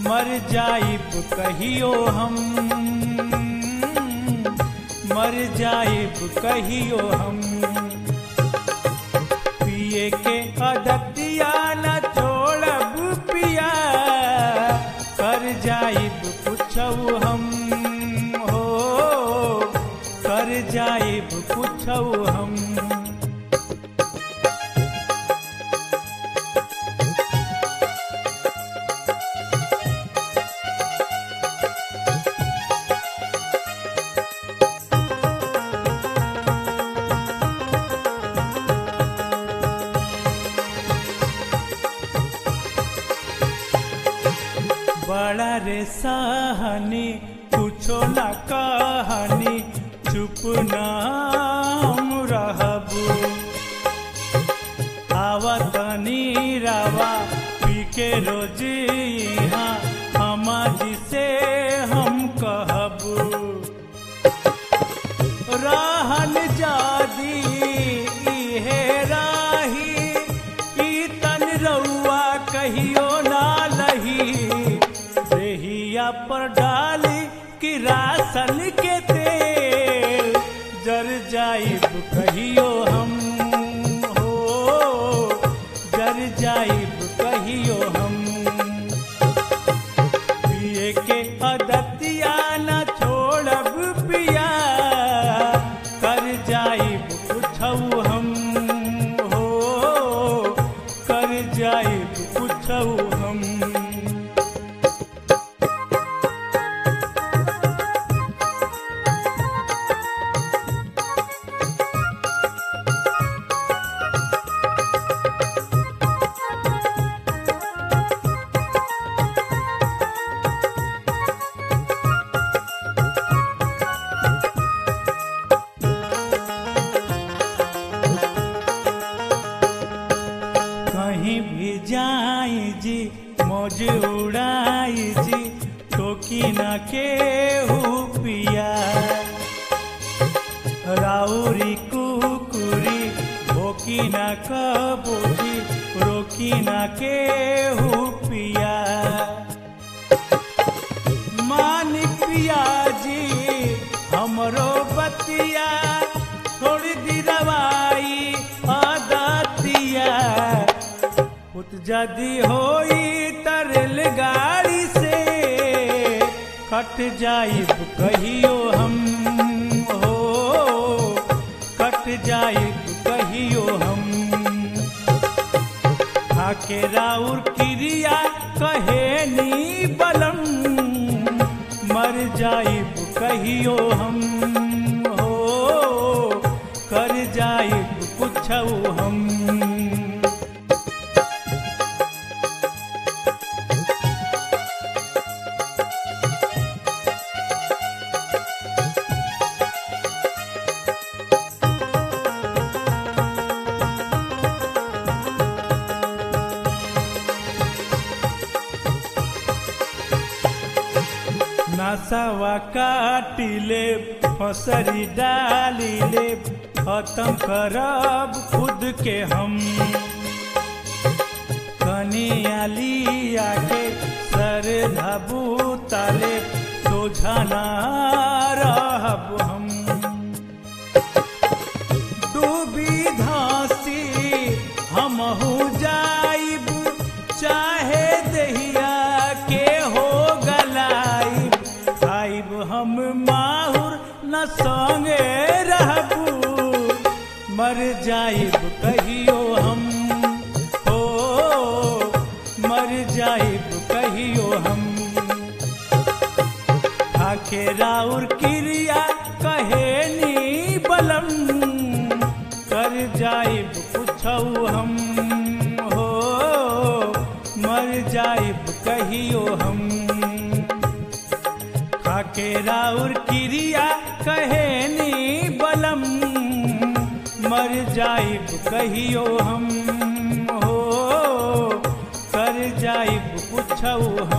मर जाइब कहियो हम, मर जाइब कहियो हम। पिए के अदतिया न छोड़ब पिया, कर जाइब कुछऊ हम हो, कर जाइब कुछऊ हम। बड़ा रे सहनी कुछो न कहानी, चुप नाम रहबू। आवतनी रावा पी के रोज यहाँ हमारी से हम कहबू। रहन जादी इहे राही, ई तन रउआ कहियो ना लही। देहिया पर डाली किरासन के तेल, जर जाइब कहियो हम हो, जर जाइब कहियो हम। पिए के अदतिया न छोड़ब पिया, कर जाइब कुछऊ हम हो, कर जाइब कुछऊ हम। कहीं भी जाई जी मौज उड़ाई जी, टोकी न केहू पिया। राउरी कुकुरी भोकी न कबूजी, रोकी न केहू पिया। मानिक पिया जी हमरो बतिया, थोड़ी दी रवाई आदतिया। पुत जदी होई तरल गाड़ी से, कट जाइब कहियो हम हो, कट जाइब कहियो हम। खाके राउर क्रिया कहे नी बलम, मर जाइब कहियो हम हो, कर जाइब कुछऊ हम। नसवा काटिले फसरी डालिले, खत्म करब खुद के हम। कनिया लिया के सर धबू ताले, सोझा ना रहब हम। डूबी धासी हमहू जाइब, चाहे दहिया के हो गलाइब। आइब हम माहुर न संगे रहबू, मर जाइब कहियो हम हो, मर जाइब कहियो हम। खाके राउर क्रिया कहे नी बलम, कर जाइब कुछऊ हम हो, मर जाइब कहियो हम। खाके राउर क्रिया कहे नी बलम, मर जाइब कहियो हम हो, कर जाइब कुछऊ हम।